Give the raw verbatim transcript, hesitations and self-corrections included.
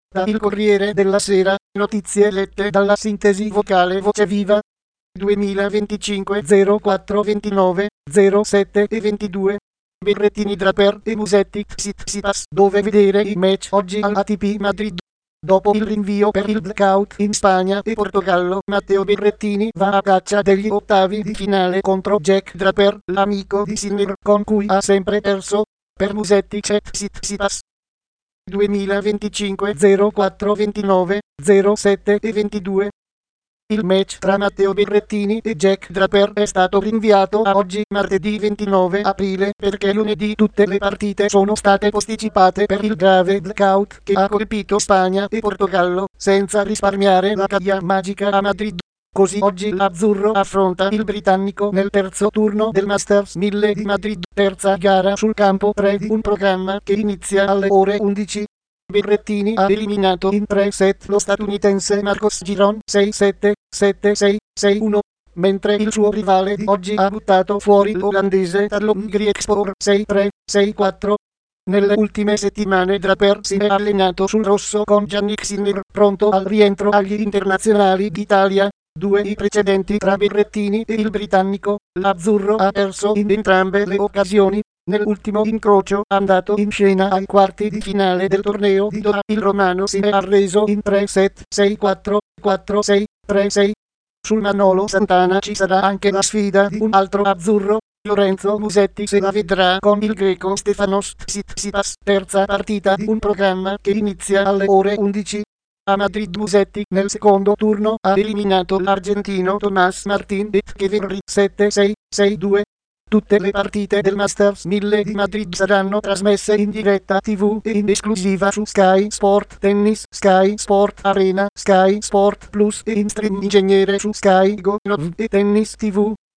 Da Il Corriere della Sera, notizie lette dalla sintesi vocale Voce Viva. duemilaventicinque zero quattro ventinove zero sette e ventidue. Berrettini, Draper e Musetti, Tsitsipas, dove vedere i match oggi all'A T P Madrid. Dopo il rinvio per il blackout in Spagna e Portogallo, Matteo Berrettini va a caccia degli ottavi di finale contro Jack Draper, l'amico di Sinner con cui ha sempre perso. Per Musetti c'è Tsitsipas. duemilaventicinque zero quattro ventinove zero sette e ventidue. Il match tra Matteo Berrettini e Jack Draper è stato rinviato a oggi, martedì ventinove aprile, perché lunedì tutte le partite sono state posticipate per il grave blackout che ha colpito Spagna e Portogallo, senza risparmiare la Caia Magica a Madrid. Così oggi l'Azzurro affronta il britannico nel terzo turno del Masters mille di Madrid, terza gara sul campo tre di un programma che inizia alle ore undici. Berrettini ha eliminato in tre set lo statunitense Marcos Giron sei sette, sette sei, sei uno, mentre il suo rivale di oggi ha buttato fuori l'olandese Talon Griekspor sei tre, sei quattro. Nelle ultime settimane Draper si è allenato sul rosso con Jannik Sinner, pronto al rientro agli internazionali d'Italia. Due i precedenti tra Berrettini e il britannico, l'Azzurro ha perso in entrambe le occasioni. Nell'ultimo incrocio andato in scena ai quarti di finale del torneo di Doha, il romano si è arreso in tre set, sei quattro, quattro sei, tre sei. Sul Manolo Santana ci sarà anche la sfida di un altro azzurro. Lorenzo Musetti se la vedrà con il greco Stefanos Tsitsipas, terza partita di un programma che inizia alle ore undici. A Madrid Musetti nel secondo turno ha eliminato l'argentino Tomás Martín Etcheverry sette sei, sei due. Tutte le partite del Masters mille di Madrid saranno trasmesse in diretta tivù e in esclusiva su Sky Sport Tennis, Sky Sport Arena, Sky Sport Plus e in stream ingegnere su Sky Go e Tennis tivù.